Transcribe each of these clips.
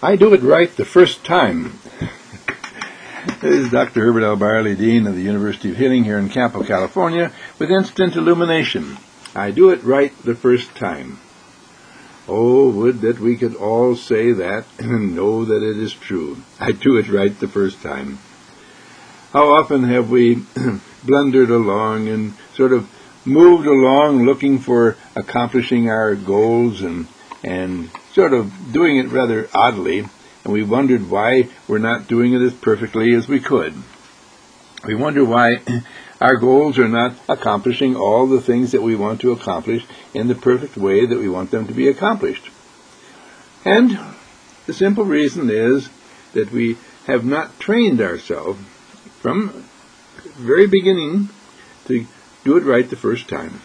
I do it right the first time. This is Dr. Herbert L. Barley, Dean of the University of Healing here in Campo, California, with instant illumination. I do it right the first time. Oh, would that we could all say that and know that it is true. I do it right the first time. How often have we blundered along and sort of moved along looking for accomplishing our goals and sort of doing it rather oddly, and we wondered why we're not doing it as perfectly as we could. We wonder why our goals are not accomplishing all the things that we want to accomplish in the perfect way that we want them to be accomplished. And the simple reason is that we have not trained ourselves from the very beginning to do it right the first time.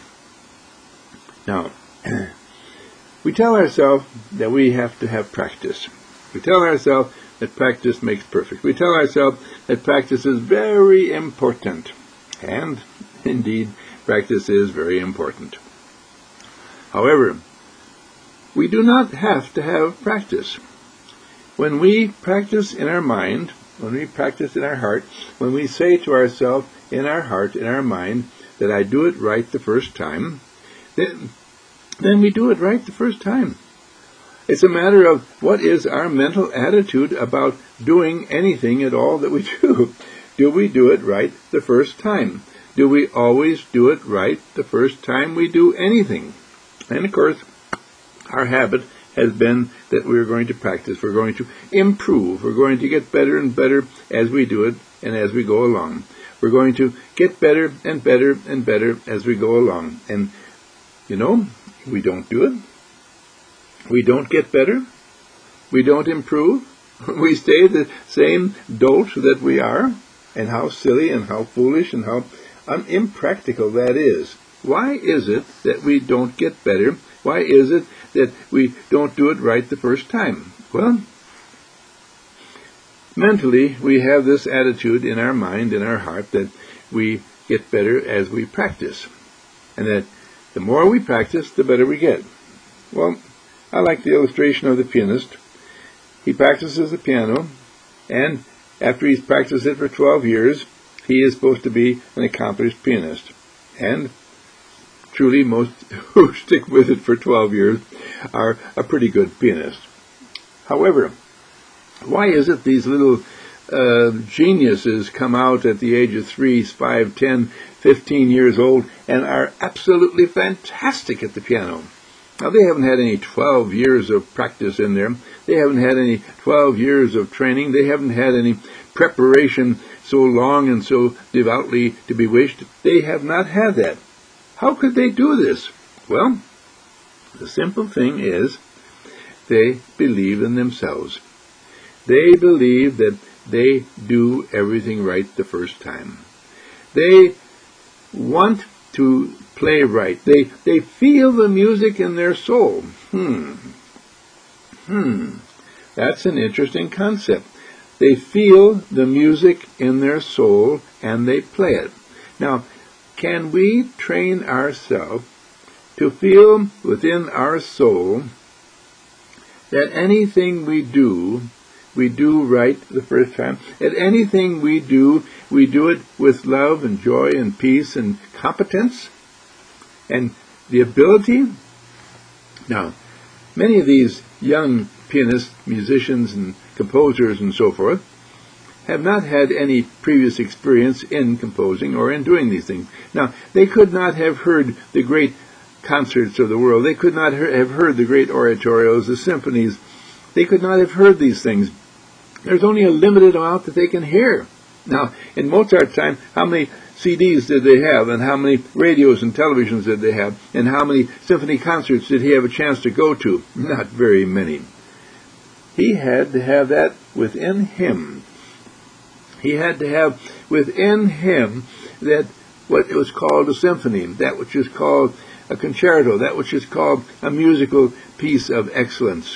Now, we tell ourselves that we have to have practice. We tell ourselves that practice makes perfect. We tell ourselves that practice is very important. And, indeed, practice is very important. However, we do not have to have practice. When we practice in our mind, when we practice in our heart, when we say to ourselves in our heart, in our mind, that I do it right the first time, then we do it right the first time. It's a matter of what is our mental attitude about doing anything at all that we do. Do we do it right the first time? Do we always do it right the first time we do anything? And of course, our habit has been that we're going to practice, we're going to improve, we're going to get better and better as we do it and as we go along. We're going to get better and better and better as we go along. And, we don't do it. We don't get better. We don't improve. We stay the same dolt that we are. And how silly and how foolish and how impractical that is. Why is it that we don't get better? Why is it that we don't do it right the first time? Well, mentally, we have this attitude in our mind, in our heart, that we get better as we practice. And that the more we practice, the better we get. Well, I like the illustration of the pianist. He practices the piano, and after he's practiced it for 12 years, he is supposed to be an accomplished pianist. And truly, most who stick with it for 12 years are a pretty good pianist. However, why is it these little geniuses come out at the age of 3, 5, 10, 15 years old and are absolutely fantastic at the piano? Now, they haven't had any 12 years of practice in there. They haven't had any 12 years of training. They haven't had any preparation so long and so devoutly to be wished. They have not had that. How could they do this? Well, the simple thing is they believe in themselves. They believe that they do everything right the first time. They want to play right. They feel the music in their soul. That's an interesting concept. They feel the music in their soul and they play it. Now, can we train ourselves to feel within our soul that anything we do right the first time? That anything we do it with love and joy and peace and competence and the ability? Now, many of these young pianists, musicians, and composers and so forth have not had any previous experience in composing or in doing these things. Now, they could not have heard the great concerts of the world. They could not have heard the great oratorios, the symphonies. They could not have heard these things. There's only a limited amount that they can hear. Now, in Mozart's time, how many CDs did they have, and how many radios and televisions did they have, and how many symphony concerts did he have a chance to go to? Not very many. He had to have that within him. He had to have within him that what was called a symphony, that which is called a concerto, that which is called a musical piece of excellence.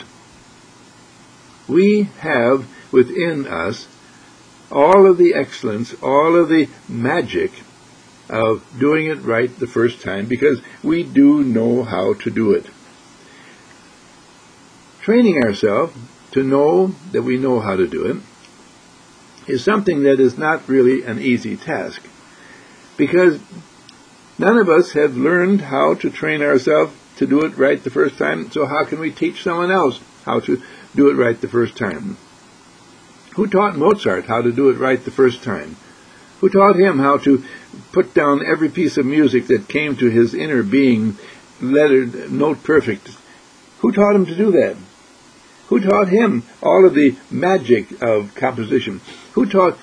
We have within us all of the excellence, all of the magic of doing it right the first time, because we do know how to do it. Training ourselves to know that we know how to do it is something that is not really an easy task, because none of us have learned how to train ourselves to do it right the first time, so how can we teach someone else how to do it right the first time? Who taught Mozart how to do it right the first time? Who taught him how to put down every piece of music that came to his inner being, lettered, note perfect? Who taught him to do that? Who taught him all of the magic of composition? Who taught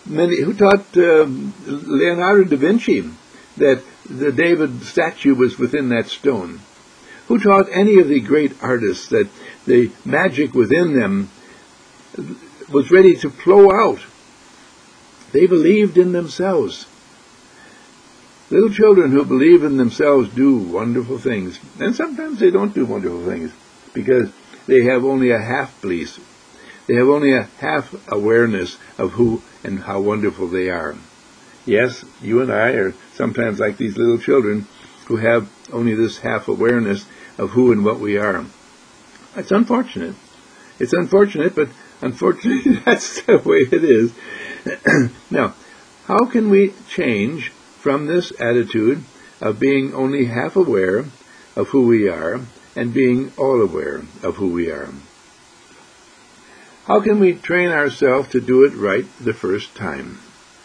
Leonardo da Vinci that the David statue was within that stone? Who taught any of the great artists that the magic within them was ready to flow out? They believed in themselves. Little children who believe in themselves do wonderful things. And sometimes they don't do wonderful things because they have only a half belief. They have only a half awareness of who and how wonderful they are. Yes, you and I are sometimes like these little children who have only this half awareness of who and what we are. It's unfortunate. It's unfortunate, but unfortunately that's the way it is. Now, how can we change from this attitude of being only half aware of who we are and being all aware of who we are? How can we train ourselves to do it right the first time?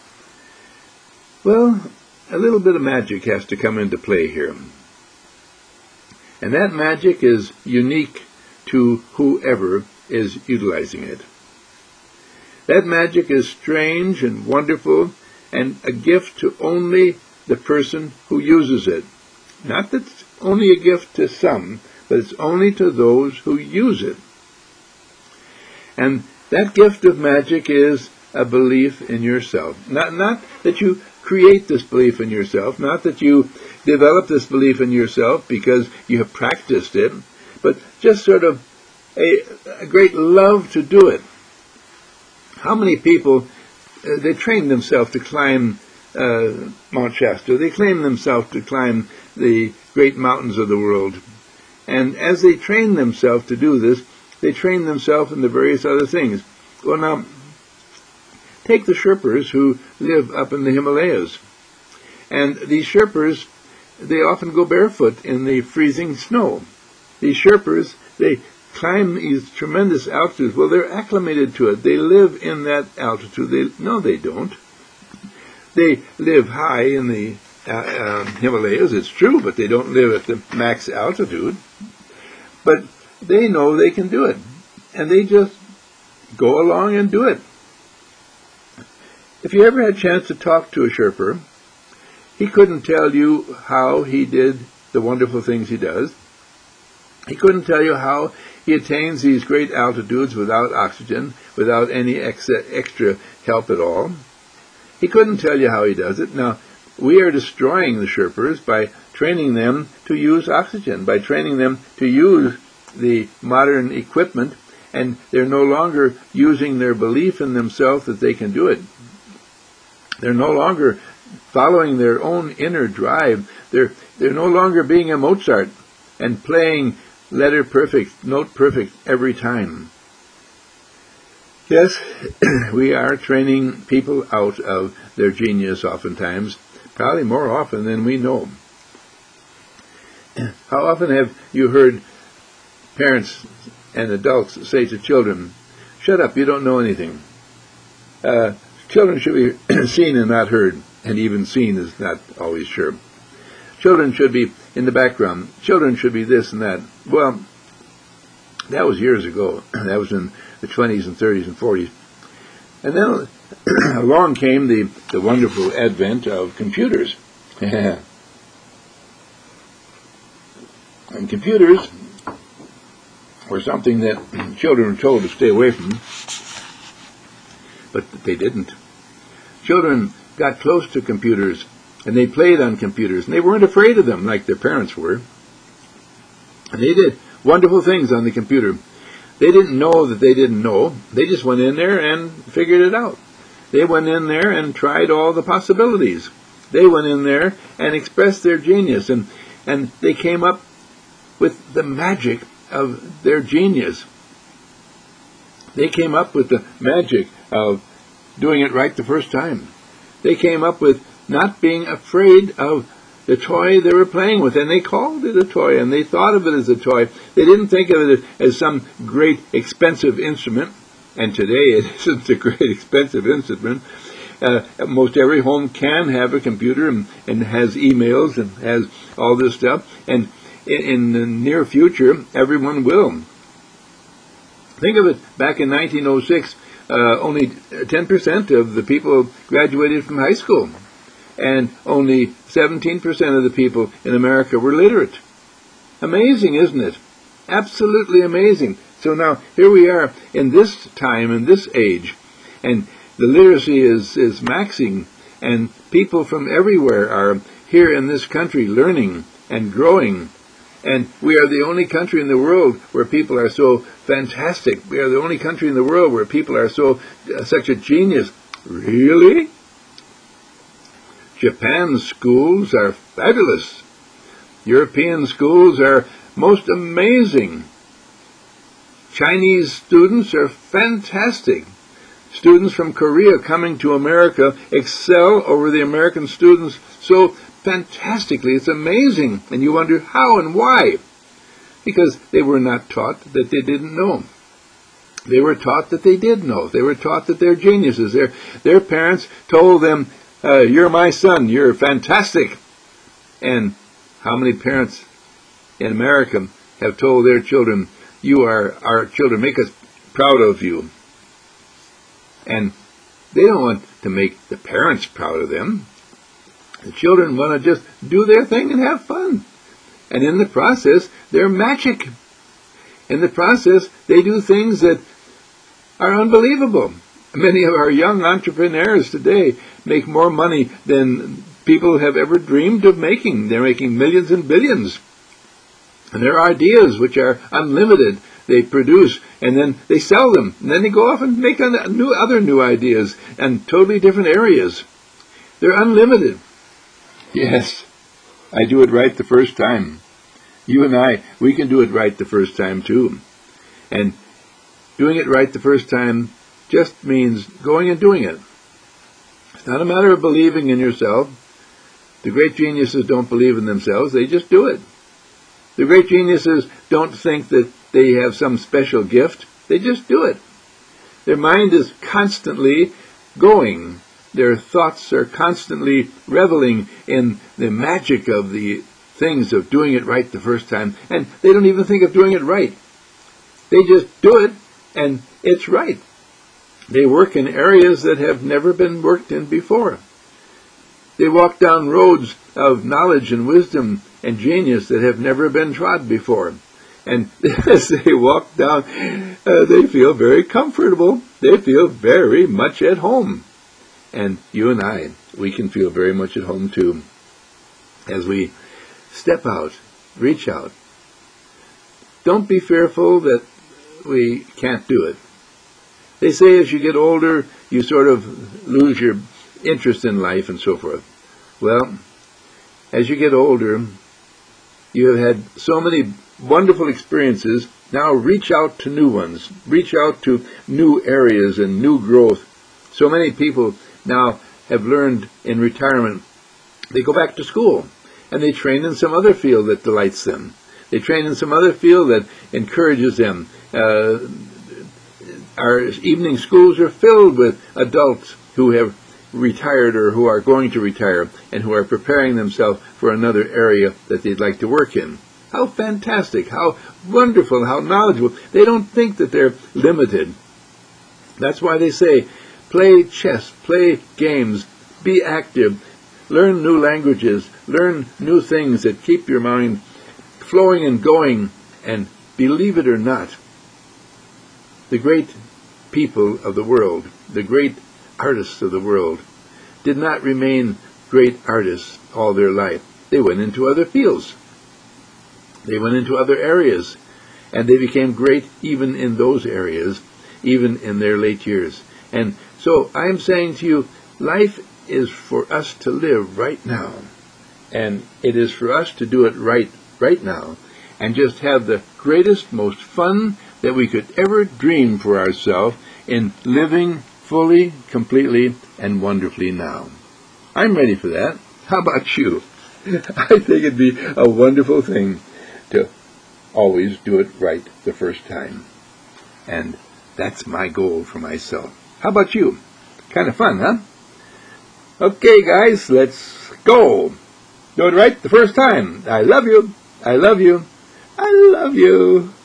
Well, a little bit of magic has to come into play here. And that magic is unique to whoever is utilizing it. That magic is strange and wonderful and a gift to only the person who uses it. Not that it's only a gift to some, but it's only to those who use it. And that gift of magic is a belief in yourself. Not that you create this belief in yourself, not that you develop this belief in yourself because you have practiced it, but just sort of a great love to do it. How many people, they train themselves to climb Mount Shasta, they train themselves to climb the great mountains of the world. And as they train themselves to do this, they train themselves in the various other things. Well, now, take the Sherpas who live up in the Himalayas. And these Sherpas, they often go barefoot in the freezing snow. These Sherpas, they climb these tremendous altitudes. Well, they're acclimated to it. They live in that altitude. No, they don't. They live high in the Himalayas, it's true, but they don't live at the max altitude. But they know they can do it. And they just go along and do it. If you ever had a chance to talk to a Sherpa, he couldn't tell you how he did the wonderful things he does. He couldn't tell you how he attains these great altitudes without oxygen, without any extra help at all. He couldn't tell you how he does it. Now, we are destroying the Sherpas by training them to use oxygen, by training them to use the modern equipment, and they're no longer using their belief in themselves that they can do it. They're no longer following their own inner drive. They're no longer being a Mozart and playing letter perfect, note perfect every time. Yes, we are training people out of their genius oftentimes, probably more often than we know. How often have you heard parents and adults say to children, "Shut up, you don't know anything"? Children should be seen and not heard, and even seen is not always sure. Children should be in the background. Children should be this and that. Well, that was years ago. That was in the 20s and 30s and 40s. And then along came the wonderful advent of computers. And computers were something that children were told to stay away from, but they didn't. Children got close to computers, and they played on computers, and they weren't afraid of them like their parents were. And they did wonderful things on the computer. They didn't know that they didn't know. They just went in there and figured it out. They went in there and tried all the possibilities. They went in there and expressed their genius, and they came up with the magic of their genius. They came up with the magic of doing it right the first time. They came up with not being afraid of the toy they were playing with, and they called it a toy, and they thought of it as a toy. They didn't think of it as some great expensive instrument, and today it isn't a great expensive instrument. Most every home can have a computer and has emails and has all this stuff, and in the near future, everyone will. Think of it, back in 1906, only 10% of the people graduated from high school, and only 17% of the people in America were literate. Amazing, isn't it? Absolutely amazing. So now, here we are in this time, in this age, and the literacy is maxing, and people from everywhere are here in this country learning and growing. And we are the only country in the world where people are so fantastic. We are the only country in the world where people are such a genius. Really? Japan's schools are fabulous. European schools are most amazing. Chinese students are fantastic. Students from Korea coming to America excel over the American students so fantastically. It's amazing. And you wonder how and why. Because they were not taught that they didn't know. They were taught that they did know. They were taught that they're geniuses. Their parents told them, you're my son, you're fantastic. And how many parents in America have told their children, you are our children, make us proud of you. And they don't want to make the parents proud of them. The children want to just do their thing and have fun. And in the process, they're magic. In the process, they do things that are unbelievable. Many of our young entrepreneurs today make more money than people have ever dreamed of making. They're making millions and billions. And their ideas, which are unlimited, they produce, and then they sell them. And then they go off and make other new ideas and totally different areas. They're unlimited. Yes, I do it right the first time. You and I, we can do it right the first time too. And doing it right the first time just means going and doing it. It's not a matter of believing in yourself. The great geniuses don't believe in themselves, they just do it. The great geniuses don't think that they have some special gift, they just do it. Their mind is constantly going. Their thoughts are constantly reveling in the magic of the things of doing it right the first time, and they don't even think of doing it right. They just do it, and it's right. They work in areas that have never been worked in before. They walk down roads of knowledge and wisdom and genius that have never been trod before. And as they walk down, they feel very comfortable. They feel very much at home. And you and I, we can feel very much at home too, as we step out, reach out. Don't be fearful that we can't do it. They say as you get older, you sort of lose your interest in life and so forth. Well, as you get older, you have had so many wonderful experiences. Now reach out to new ones. Reach out to new areas and new growth. So many people now have learned in retirement. They go back to school and they train in some other field that delights them. They train in some other field that encourages them. Our evening schools are filled with adults who have retired or who are going to retire and who are preparing themselves for another area that they'd like to work in. How fantastic, how wonderful, how knowledgeable. They don't think that they're limited. That's why they say, play chess, play games, be active, learn new languages, learn new things that keep your mind flowing and going, and believe it or not, the great people of the world, the great artists of the world, did not remain great artists all their life. They went into other fields. They went into other areas, and they became great even in those areas, even in their late years. And so I'm saying to you, life is for us to live right now. And it is for us to do it right now. And just have the greatest, most fun, that we could ever dream for ourselves in living fully, completely, and wonderfully now. I'm ready for that. How about you? I think it'd be a wonderful thing to always do it right the first time. And that's my goal for myself. How about you? Kind of fun, huh? Okay, guys, let's go. Do it right the first time. I love you. I love you. I love you.